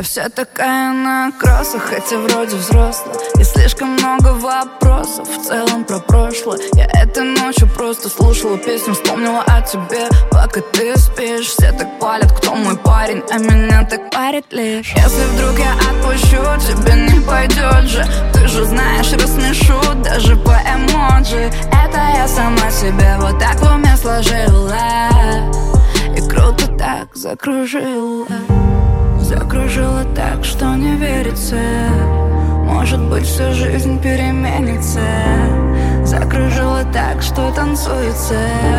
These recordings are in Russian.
Я вся такая на кроссах, хотя вроде взрослая. И слишком много вопросов в целом про прошлое. Я этой ночью просто слушала песню, вспомнила о тебе. Пока ты спишь, все так палят, кто мой парень, а меня так парит лишь. Если вдруг я отпущу, тебе не пойдет же. Ты же знаешь, рассмешу даже по эмоджи. Это я сама себе вот так в уме сложила. И круто так закружила. Закружила так, что не верится. Может быть, всю жизнь переменится. Закружила так, что танцуется.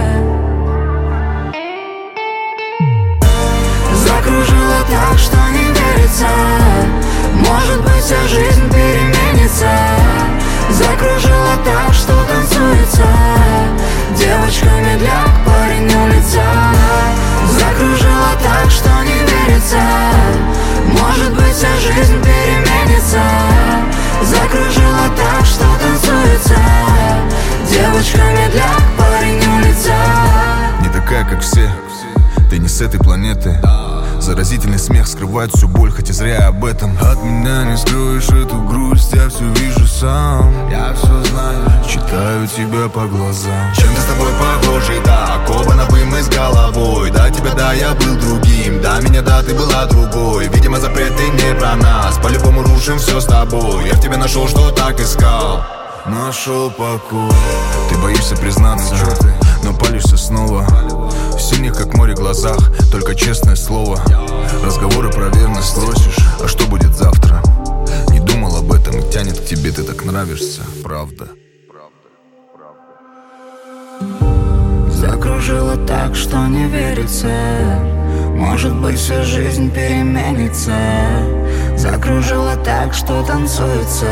Закружила так, что не верится. Может быть, вся жизнь переменится. Закружила так, что танцуется. Девочка медляк, парень улица. Закружила так, что не верится. Может быть, вся жизнь переменится. Закружила так, что танцуется. Девочка медляк, парень улица. Не такая, как все, ты не с этой планеты. Заразительный смех скрывает всю боль, хотя зря об этом. От меня не скроешь эту грусть, я все вижу сам. Я все знаю, читаю тебя по глазам. Чем-то с тобой похожи, да, оба мы с головой. Да, тебя, да, я был другим. Да, меня, да, ты была другой. Видимо, запреты не про нас. По-любому рушим все с тобой. Я в тебе нашел, что так искал. Нашел покой. Ты боишься признаться, но палишься снова. В синих, как море, глазах, только честное слово. Разговоры про верность спросишь, а что будет завтра? Не думал об этом и тянет к тебе, ты так нравишься, правда. Закружила так, что не верится. Может быть, всю жизнь переменится. Закружила так, что танцуется.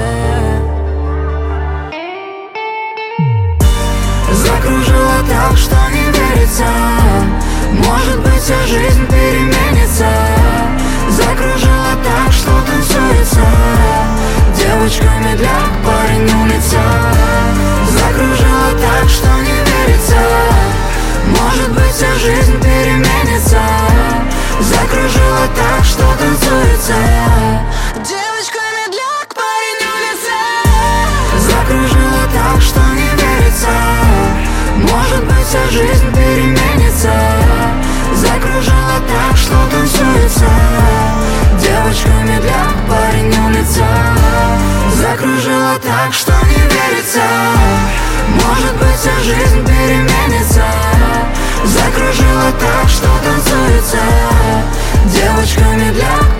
Закружила так, что не верится. Может быть, вся жизнь переменится. Закружила так, что танцуется. Девочка медляк, парень улица. Закружила так, что не верится. Может быть, вся жизнь переменится. Закружила так, что танцуется. Девочка медляк, парень улица. Закружила так, что не верится. Может быть, вся жизнь переменится. Закружила так, что танцуется. Девочка медляк, парень улица. Закружила так, что не верится. Может быть, вся жизнь переменится. Закружила так, что танцуется. Девочка медляк,